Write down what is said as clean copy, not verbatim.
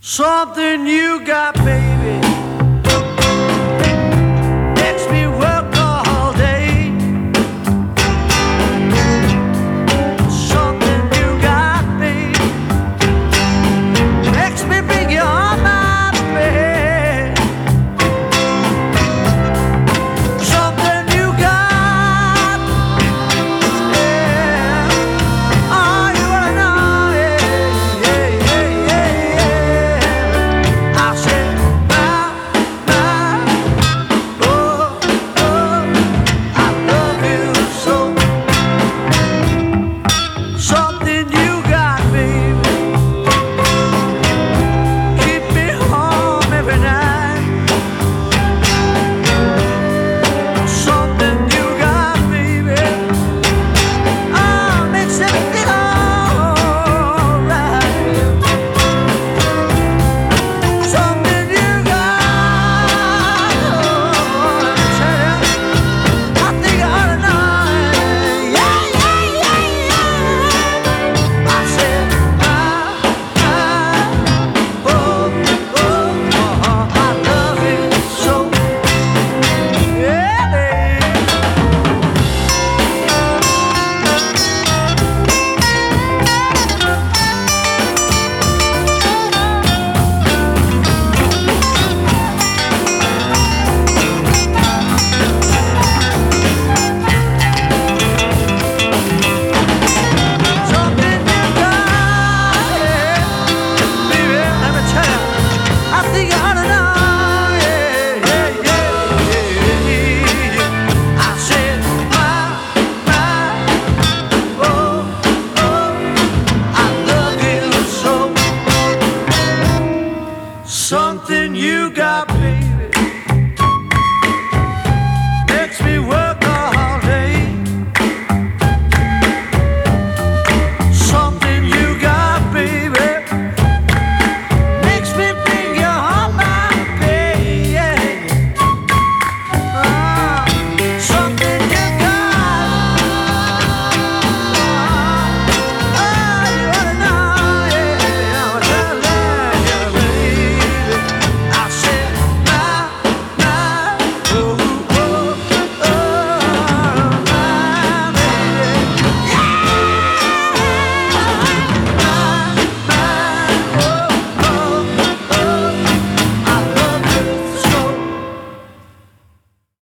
Something you got, baby, makes me work all day. Something you got, baby, makes me bring you on my bed. Something you got, yeah. Oh, you wanna know, yeah, yeah, yeah, yeah, yeah. I said, oh, I love you so. Something you got, baby, keep me home every night. Something you got, baby, oh, makes everything alright. Something you got, oh, let me tell you, I think I ought to know it. Yeah, yeah, yeah, yeah. I said, I love you so. Yeah, baby. Something you got, yeah, baby, let me tell you, I think you ought to know, yeah, yeah, yeah, yeah, yeah. I said, I love you so. Something you got.